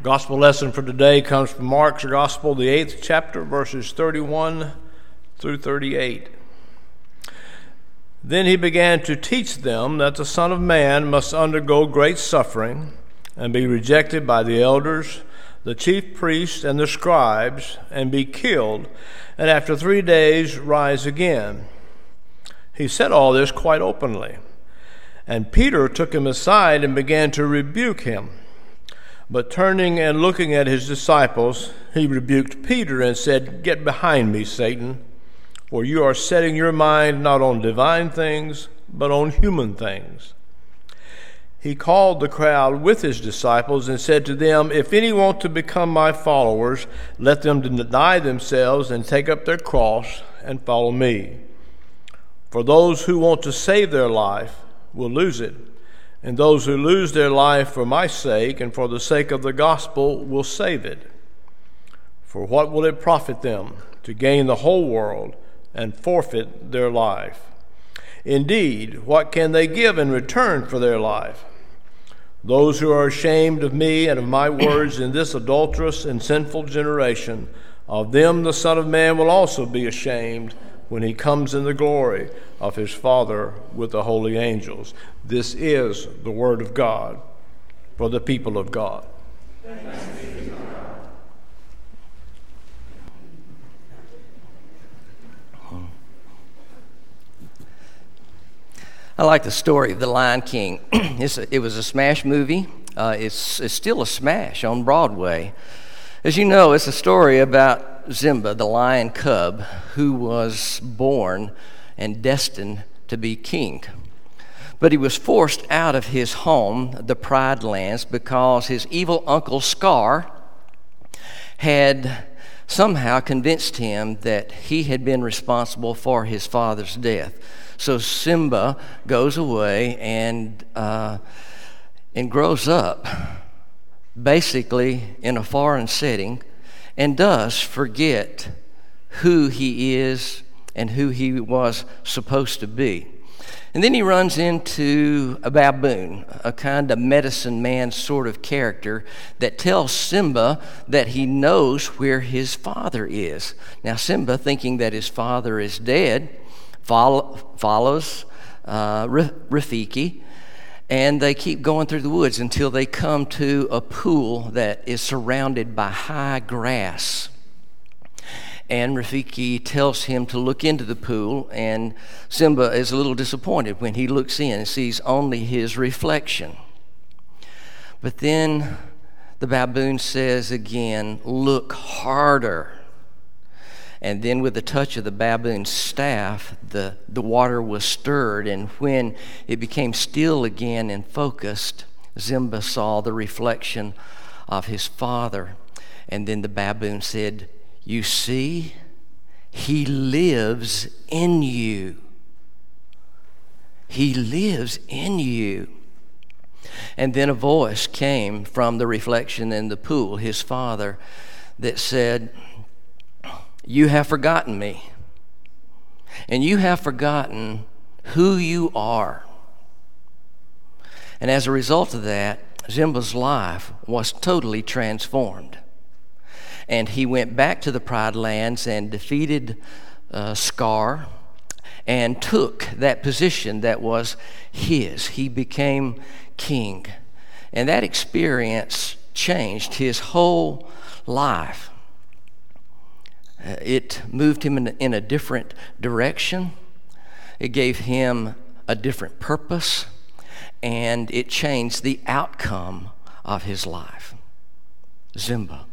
Gospel lesson for today comes from Mark's Gospel, the 8th chapter, verses 31 through 38. Then he began to teach them that the Son of Man must undergo great suffering and be rejected by the elders, the chief priests, and the scribes, and be killed, and after 3 days rise again. He said all this quite openly. And Peter took him aside and began to rebuke him. But turning and looking at his disciples, he rebuked Peter and said, "Get behind me, Satan, for you are setting your mind not on divine things, but on human things." He called the crowd with his disciples and said to them, "If any want to become my followers, let them deny themselves and take up their cross and follow me. For those who want to save their life will lose it, and those who lose their life for my sake and for the sake of the gospel will save it. For what will it profit them to gain the whole world and forfeit their life? Indeed, what can they give in return for their life? Those who are ashamed of me and of my words in this adulterous and sinful generation, of them the Son of Man will also be ashamed when he comes in the glory of his Father with the holy angels." This is the word of God for the people of God. Thanks be to God. I like the story of The Lion King. It was a smash movie. It's still a smash on Broadway. As you know, it's a story about Simba, the lion cub, who was born and destined to be king. But he was forced out of his home, the Pride Lands, because his evil uncle Scar had somehow convinced him that he had been responsible for his father's death. So Simba goes away and grows up basically in a foreign setting and does forget who he is and who he was supposed to be. And then he runs into a baboon, a kind of medicine man sort of character that tells Simba that he knows where his father is. Now Simba, thinking that his father is dead, follows Rafiki, and they keep going through the woods until they come to a pool that is surrounded by high grass. And Rafiki tells him to look into the pool, and Simba is a little disappointed when he looks in and sees only his reflection. But then the baboon says again, "Look harder." And then with the touch of the baboon's staff, the water was stirred, and when it became still again and focused, Simba saw the reflection of his father. And then the baboon said, "You see, he lives in you. He lives in you." And then a voice came from the reflection in the pool, his father, that said, "You have forgotten me, and you have forgotten who you are." And as a result of that, Simba's life was totally transformed. And he went back to the Pride Lands and defeated Scar and took that position that was his. He became king. And that experience changed his whole life. It moved him in a different direction. It gave him a different purpose, and it changed the outcome of his life. Simba.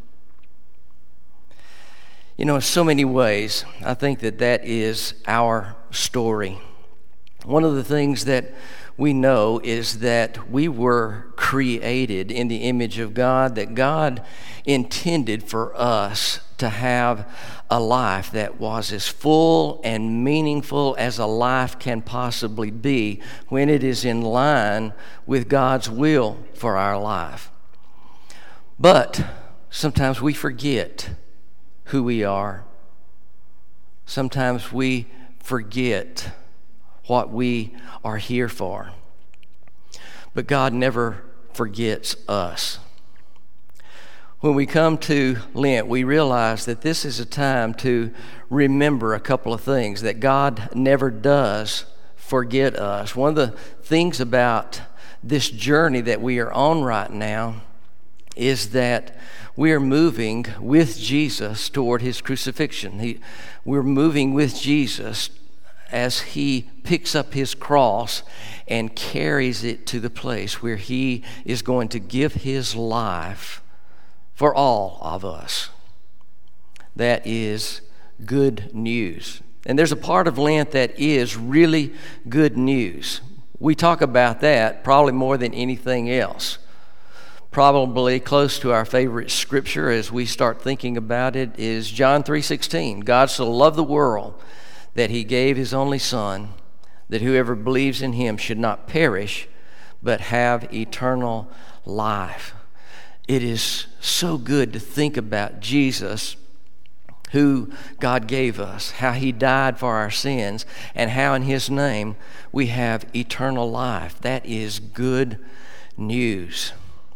You know, in so many ways, I think that is our story. One of the things that we know is that we were created in the image of God, that God intended for us to have a life that was as full and meaningful as a life can possibly be when it is in line with God's will for our life. But sometimes we forget who we are. Sometimes we forget what we are here for. But God never forgets us. when we come to Lent, we realize that this is a time to remember a couple of things, that God never does forget us. One of the things about this journey that we are on right now is that we are moving with Jesus toward his crucifixion. We're moving with Jesus as he picks up his cross and carries it to the place where he is going to give his life for all of us. That is good news. And there's a part of Lent that is really good news. We talk about that probably more than anything else. Probably close to our favorite scripture as we start thinking about it is John 3:16. God so loved the world that he gave his only Son, that whoever believes in him should not perish, but have eternal life. It is so good to think about Jesus, who God gave us, how he died for our sins, and how in his name we have eternal life. That is good news.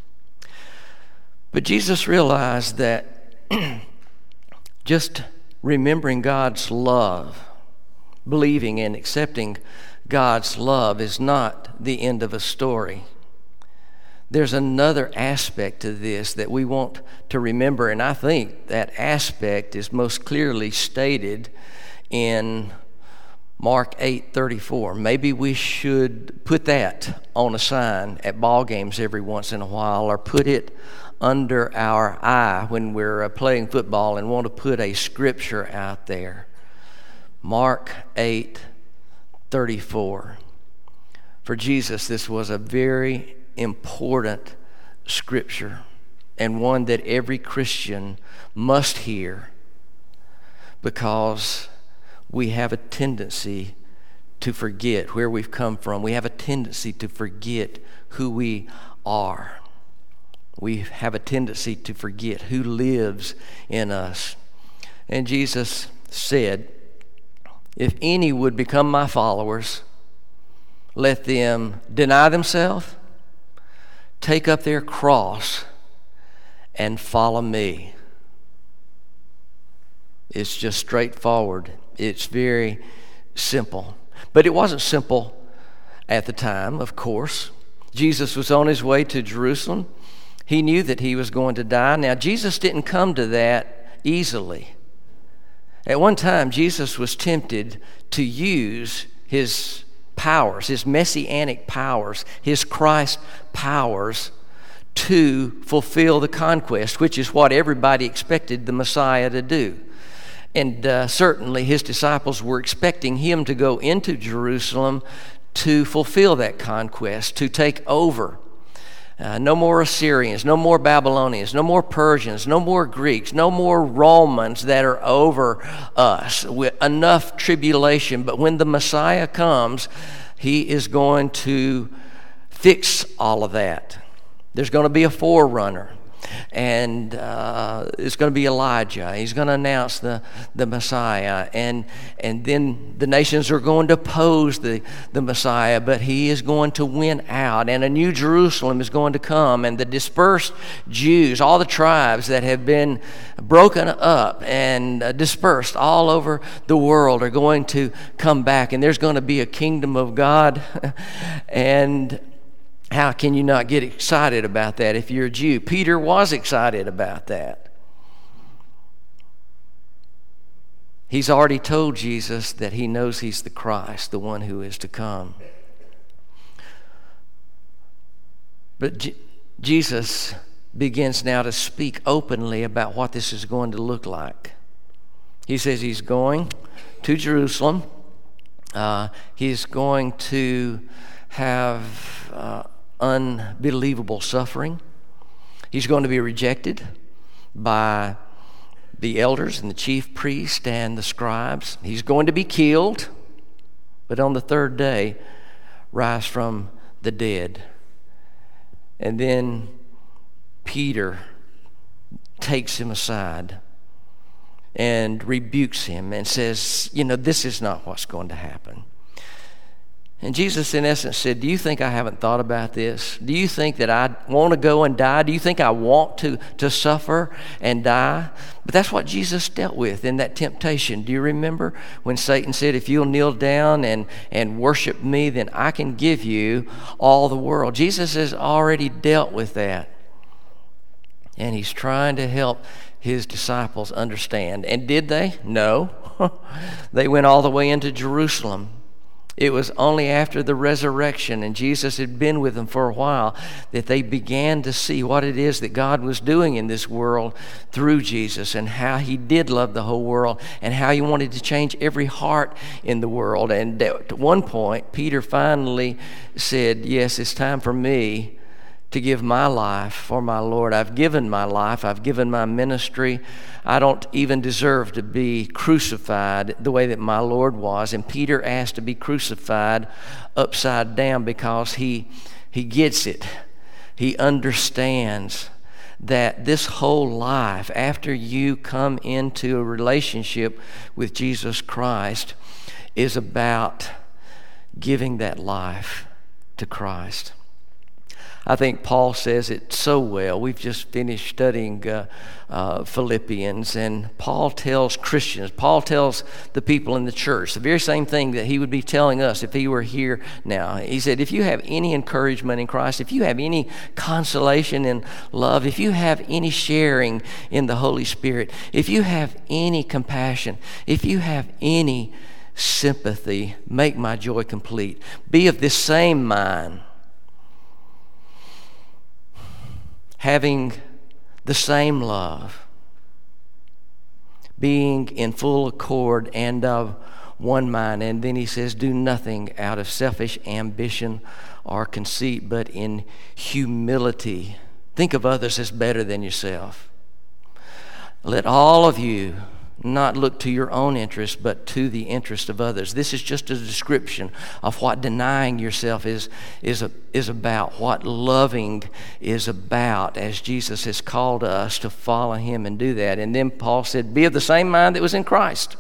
But Jesus realized that just remembering God's love, believing and accepting God's love is not the end of a story. There's another aspect to this that we want to remember, and I think that aspect is most clearly stated in Mark 8:34. Maybe we should put that on a sign at ball games every once in a while, or put it under our eye when we're playing football and want to put a scripture out there. Mark 8:34. For Jesus, this was a very important scripture, and one that every Christian must hear, because we have a tendency to forget where we've come from. We have a tendency to forget who we are. We have a tendency to forget who lives in us. And Jesus said, if any would become my followers, let them deny themselves, take up their cross, and follow me. It's just straightforward. It's very simple. But it wasn't simple at the time, of course. Jesus was on his way to Jerusalem. He knew that he was going to die. Now, Jesus didn't come to that easily. At one time, Jesus was tempted to use his powers, his messianic powers, his Christ powers, to fulfill the conquest, which is what everybody expected the Messiah to do. And certainly his disciples were expecting him to go into Jerusalem to fulfill that conquest, to take over. No more Assyrians, no more Babylonians, no more Persians, no more Greeks, no more Romans that are over us. With enough tribulation. But when the Messiah comes, he is going to fix all of that. There's going to be a forerunner. And it's going to be Elijah. He's going to announce the Messiah. And then the nations are going to oppose the Messiah, but he is going to win out. And a new Jerusalem is going to come. And the dispersed Jews, all the tribes that have been broken up and dispersed all over the world, are going to come back. And there's going to be a kingdom of God. And how can you not get excited about that if you're a Jew? Peter was excited about that. He's already told Jesus that he knows he's the Christ, the one who is to come. But Jesus begins now to speak openly about what this is going to look like. He says he's going to Jerusalem. He's going to have unbelievable suffering. He's going to be rejected by the elders and the chief priest and the scribes. He's going to be killed, but on the third day rise from the dead. And then Peter takes him aside and rebukes him and says, this is not what's going to happen. And Jesus, in essence, said, do you think I haven't thought about this? Do you think that I want to go and die? Do you think I want to suffer and die? But that's what Jesus dealt with in that temptation. Do you remember when Satan said, if you'll kneel down and worship me, then I can give you all the world? Jesus has already dealt with that. And he's trying to help his disciples understand. And did they? No. They went all the way into Jerusalem. It was only after the resurrection and Jesus had been with them for a while that they began to see what it is that God was doing in this world through Jesus, and how he did love the whole world, and how he wanted to change every heart in the world. And at one point, Peter finally said, yes, it's time for me to give my life for my Lord. I've given my life. I've given my ministry. I don't even deserve to be crucified the way that my Lord was. And Peter asked to be crucified upside down because he gets it. He understands that this whole life, after you come into a relationship with Jesus Christ, is about giving that life to Christ. I think Paul says it so well. We've just finished studying Philippians, and Paul tells Christians, Paul tells the people in the church the very same thing that he would be telling us if he were here now. He said, if you have any encouragement in Christ, if you have any consolation in love, if you have any sharing in the Holy Spirit, if you have any compassion, if you have any sympathy, make my joy complete. Be of this same mind, having the same love, being in full accord and of one mind. And then he says, do nothing out of selfish ambition or conceit, but in humility. Think of others as better than yourself. Let all of you not look to your own interest, but to the interest of others. This is just a description of what denying yourself is about, what loving is about, as Jesus has called us to follow him and do that. And then Paul said, be of the same mind that was in Christ.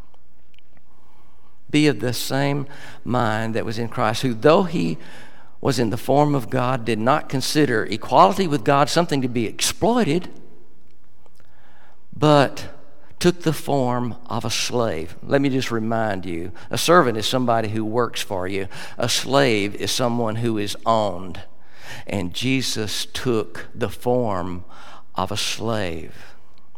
Be of the same mind that was in Christ, who though he was in the form of God, did not consider equality with God something to be exploited, but took the form of a slave. Let me just remind you, a servant is somebody who works for you. A slave is someone who is owned. And Jesus took the form of a slave.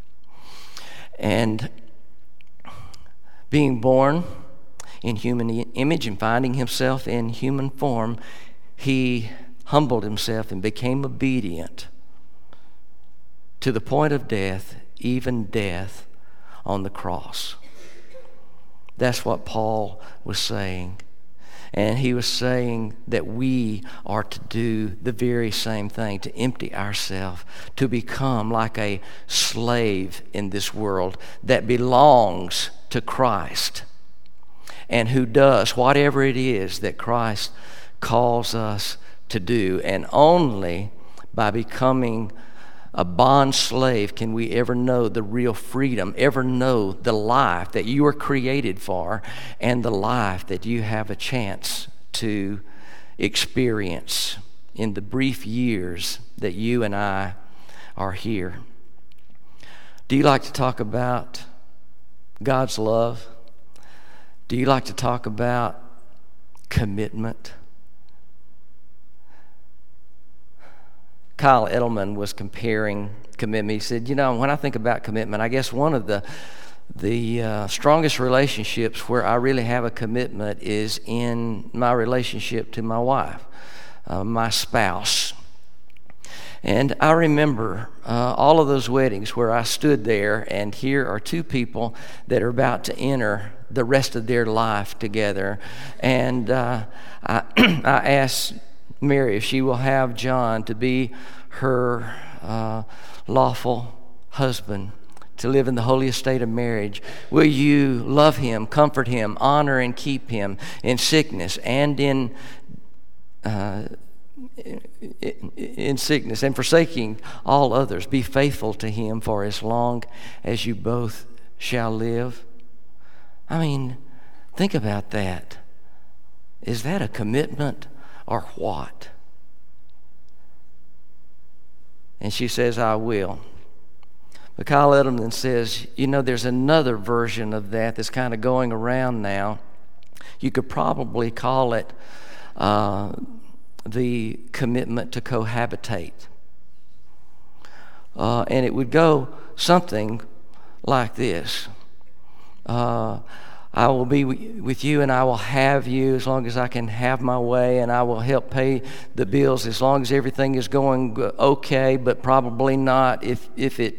And being born in human image and finding himself in human form, he humbled himself and became obedient to the point of death, even death on the cross. That's what Paul was saying. And he was saying that we are to do the very same thing, to empty ourselves, to become like a slave in this world that belongs to Christ, and who does whatever it is that Christ calls us to do. And only by becoming a bond slave can we ever know the real freedom, ever know the life that you were created for, and the life that you have a chance to experience in the brief years that you and I are here. Do you like to talk about God's love? Do you like to talk about commitment? Kyle Edelman was comparing commitment. He said, when I think about commitment, I guess one of the strongest relationships where I really have a commitment is in my relationship to my wife, my spouse. And I remember all of those weddings where I stood there, and here are two people that are about to enter the rest of their life together. And I asked Mary if she will have John to be her lawful husband, to live in the holy estate of marriage. Will you love him, comfort him, honor and keep him in sickness and in sickness, and forsaking all others, be faithful to him for as long as you both shall live? I mean, think about that. Is that a commitment or what? And she says, I will. But Kyle Edelman says, there's another version of that that's kind of going around now. You could probably call it the commitment to cohabitate. And it would go something like this. I will be with you and I will have you as long as I can have my way, and I will help pay the bills as long as everything is going okay, but probably not if it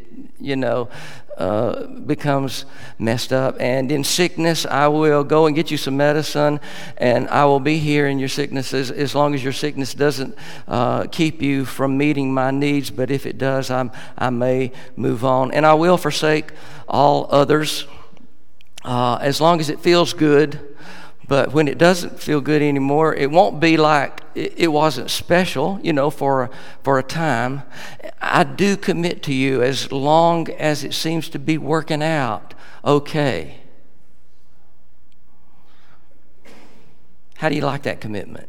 becomes messed up. And in sickness, I will go and get you some medicine, and I will be here in your sickness as long as your sickness doesn't keep you from meeting my needs. But if it does, I may move on. And I will forsake all others as long as it feels good. But when it doesn't feel good anymore, it won't be like it wasn't special, for a time. I do commit to you as long as it seems to be working out okay. How do you like that commitment?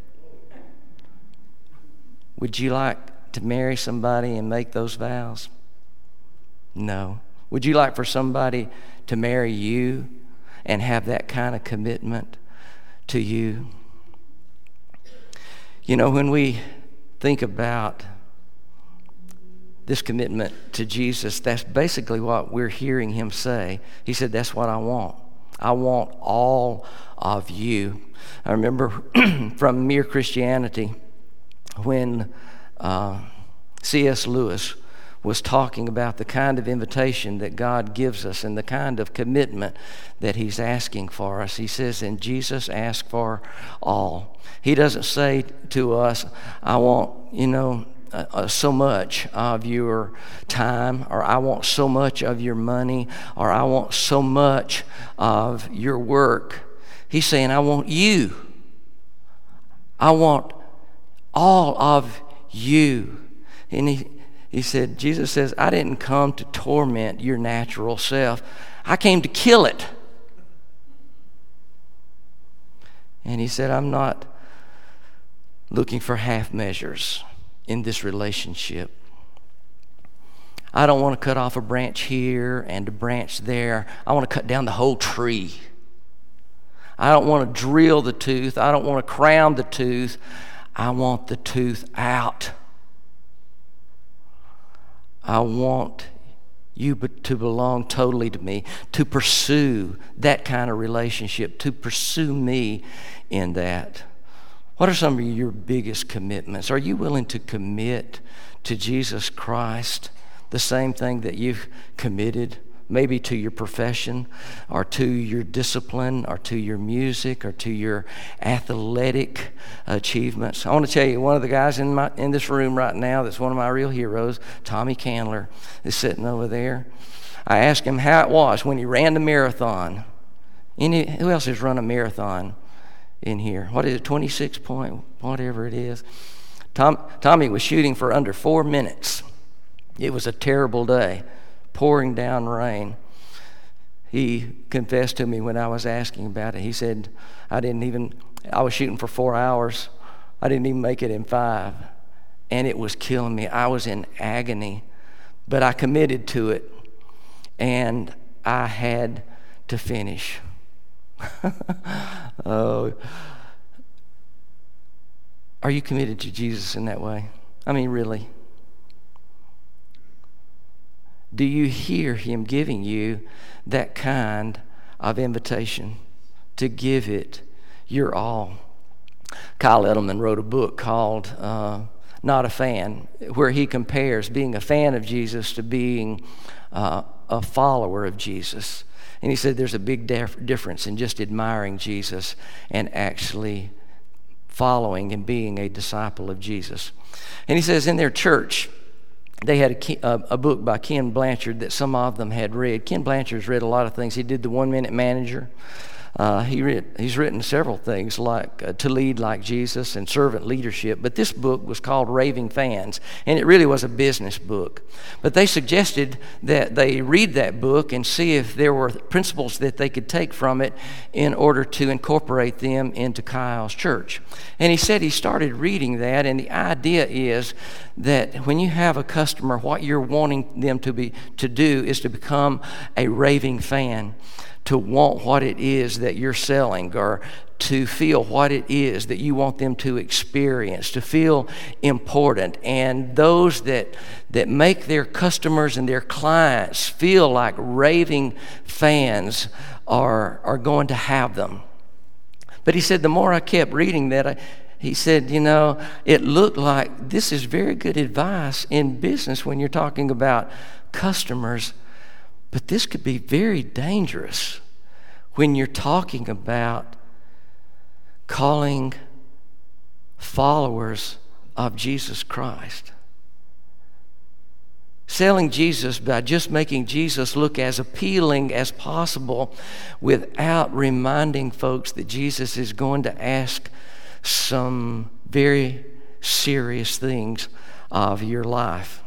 Would you like to marry somebody and make those vows? No. Would you like for somebody to marry you and have that kind of commitment to you? When we think about this commitment to Jesus, that's basically what we're hearing him say. He said, that's what I want. I want all of you. I remember from Mere Christianity when C.S. Lewis was talking about the kind of invitation that God gives us and the kind of commitment that he's asking for us. He says, and Jesus asked for all. He doesn't say to us, I want, so much of your time, or I want so much of your money, or I want so much of your work. He's saying, I want you. I want all of you. And he said, Jesus says, I didn't come to torment your natural self. I came to kill it. And he said, I'm not looking for half measures in this relationship. I don't want to cut off a branch here and a branch there. I want to cut down the whole tree. I don't want to drill the tooth. I don't want to crown the tooth. I want the tooth out. I want you to belong totally to me, to pursue that kind of relationship, to pursue me in that. What are some of your biggest commitments? Are you willing to commit to Jesus Christ the same thing that you've committed, maybe to your profession, or to your discipline, or to your music, or to your athletic achievements? I want to tell you, one of the guys in this room right now that's one of my real heroes, Tommy Candler, is sitting over there. I asked him how it was when he ran the marathon. Who else has run a marathon in here? What is it, 26 point, whatever it is? Tommy was shooting for under 4 minutes. It was a terrible day. Pouring down rain. He confessed to me when I was asking about it. He said, I was shooting for 4 hours. I didn't even make it in 5. And it was killing me. I was in agony. But I committed to it. And I had to finish. Oh. Are you committed to Jesus in that way? I mean, really? Do you hear him giving you that kind of invitation to give it your all? Kyle Edelman wrote a book called Not a Fan, where he compares being a fan of Jesus to being a follower of Jesus. And he said there's a big difference in just admiring Jesus and actually following and being a disciple of Jesus. And he says in their church, they had a book by Ken Blanchard that some of them had read. Ken Blanchard's read a lot of things. He did the 1 Minute Manager. He's written several things like To Lead Like Jesus and Servant Leadership, but this book was called Raving Fans, and it really was a business book. But they suggested that they read that book and see if there were principles that they could take from it in order to incorporate them into Kyle's church. And he said he started reading that, and the idea is that when you have a customer, what you're wanting them to do is to become a raving fan, to want what it is that you're selling, or to feel what it is that you want them to experience, to feel important. And those that make their customers and their clients feel like raving fans are going to have them. But he said the more I kept reading that, he said, it looked like this is very good advice in business when you're talking about customers, but this could be very dangerous when you're talking about calling followers of Jesus Christ. Selling Jesus by just making Jesus look as appealing as possible without reminding folks that Jesus is going to ask some very serious things of your life.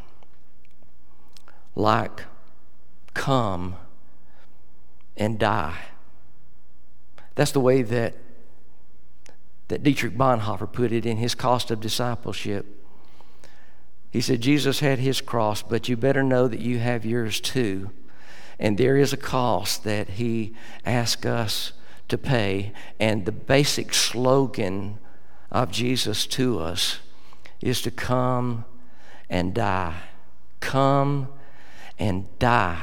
Like, come and die. That's the way that Dietrich Bonhoeffer put it in his Cost of Discipleship. He said, Jesus had his cross, but you better know that you have yours too. And there is a cost that he asked us to pay. And the basic slogan of Jesus to us is to come and die. Come and die.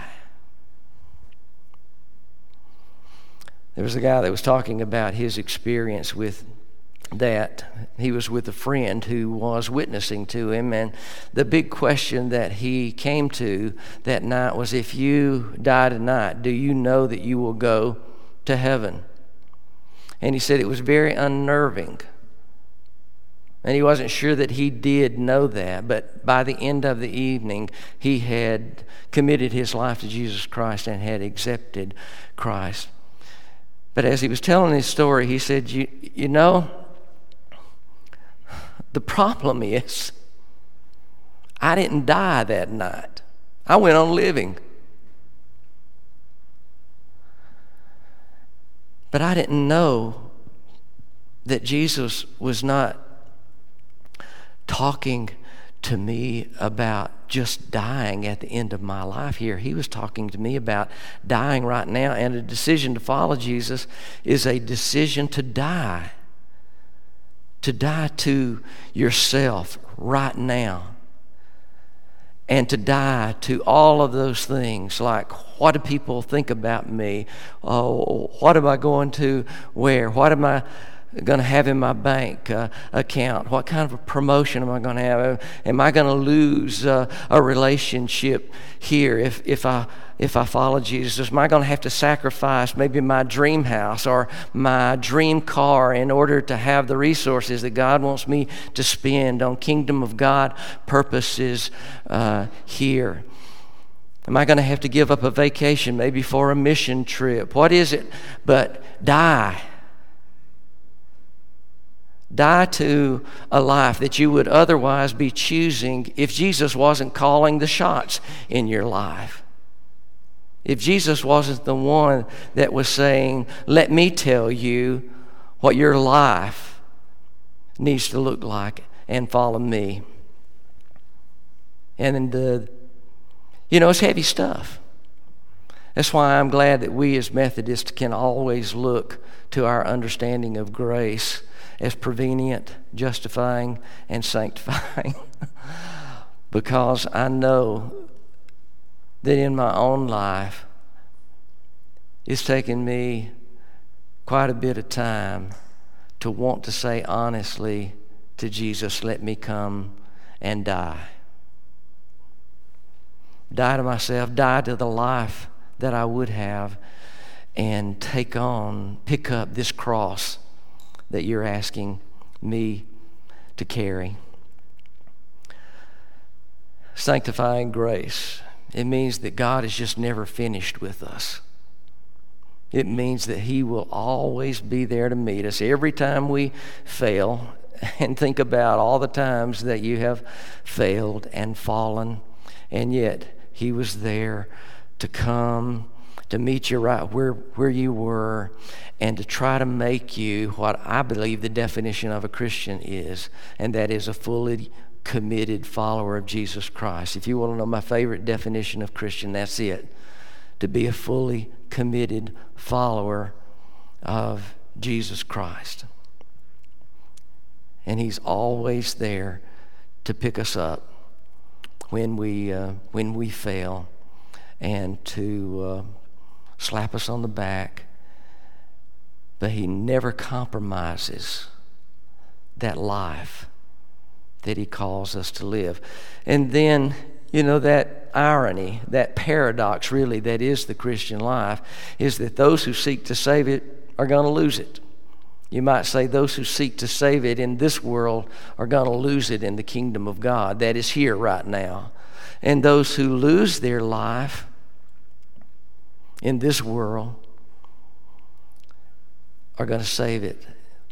There was a guy that was talking about his experience with that. He was with a friend who was witnessing to him, and the big question that he came to that night was, if you die tonight, do you know that you will go to heaven? And he said it was very unnerving. And he wasn't sure that he did know that, but by the end of the evening, he had committed his life to Jesus Christ and had accepted Christ. But as he was telling his story, he said, you know, the problem is, I didn't die that night. I went on living. But I didn't know that Jesus was not talking to me about just dying at the end of my life here. He was talking to me about dying right now, and a decision to follow Jesus is a decision to die. To die to yourself right now. And to die to all of those things, like, what do people think about me? Oh, what am I going to wear? What am I going to have in my bank account? What kind of a promotion am I going to have? Am I going to lose a relationship here if I follow Jesus? Am I going to have to sacrifice maybe my dream house or my dream car in order to have the resources that God wants me to spend on kingdom of God purposes here? Am I going to have to give up a vacation maybe for a mission trip? What is it but die? Die to a life that you would otherwise be choosing if Jesus wasn't calling the shots in your life. If Jesus wasn't the one that was saying, let me tell you what your life needs to look like and follow me. And it's heavy stuff. That's why I'm glad that we as Methodists can always look to our understanding of grace as prevenient, justifying, and sanctifying. Because I know that in my own life, it's taken me quite a bit of time to want to say honestly to Jesus, let me come and die. Die to myself, die to the life that I would have, and pick up this cross that you're asking me to carry. Sanctifying grace. It means that God is just never finished with us. It means that He will always be there to meet us every time we fail. And think about all the times that you have failed and fallen, and yet He was there to come to meet you right where you were, and to try to make you what I believe the definition of a Christian is, and that is a fully committed follower of Jesus Christ. If you want to know my favorite definition of Christian, that's it. To be a fully committed follower of Jesus Christ. And He's always there to pick us up when we fail, and to slap us on the back. But He never compromises that life that He calls us to live. And then, that irony, that paradox really that is the Christian life, is that those who seek to save it are going to lose it. You might say those who seek to save it in this world are going to lose it in the kingdom of God that is here right now. And those who lose their life in this world are going to save it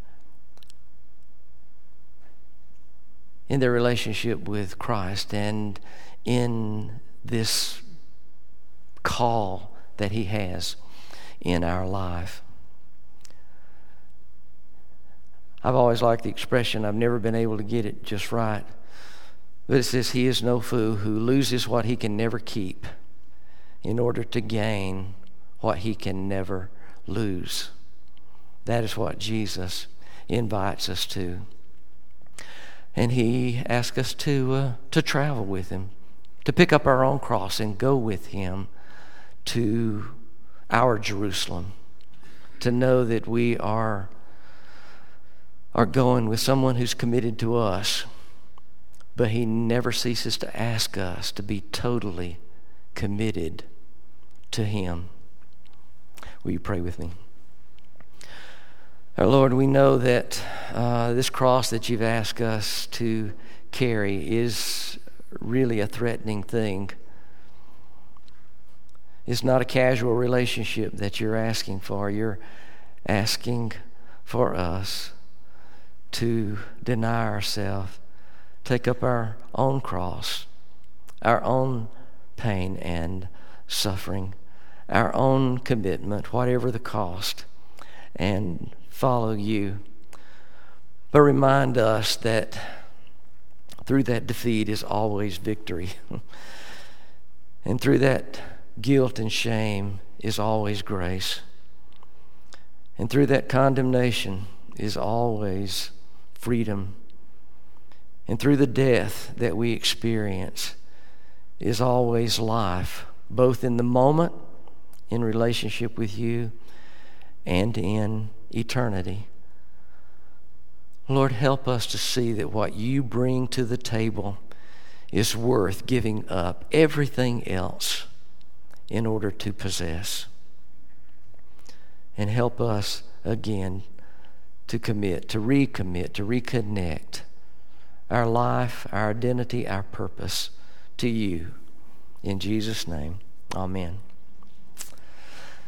in their relationship with Christ and in this call that He has in our life. I've always liked the expression, I've never been able to get it just right, but it says, He is no fool who loses what he can never keep in order to gain what he can never lose. That is what Jesus invites us to. And He asks us to travel with Him, to pick up our own cross and go with Him to our Jerusalem, to know that we are going with someone who's committed to us, but He never ceases to ask us to be totally committed to Him. Will you pray with me? Our Lord, we know that this cross that You've asked us to carry is really a threatening thing. It's not a casual relationship that You're asking for. You're asking for us to deny ourselves, take up our own cross, our own pain and suffering, our own commitment, whatever the cost, and follow You. But remind us that through that defeat is always victory. And through that guilt and shame is always grace. And through that condemnation is always freedom. And through the death that we experience is always life, both in the moment, in relationship with You, and in eternity. Lord, help us to see that what You bring to the table is worth giving up everything else in order to possess. And help us again to commit, to recommit, to reconnect our life, our identity, our purpose to You. In Jesus' name, amen.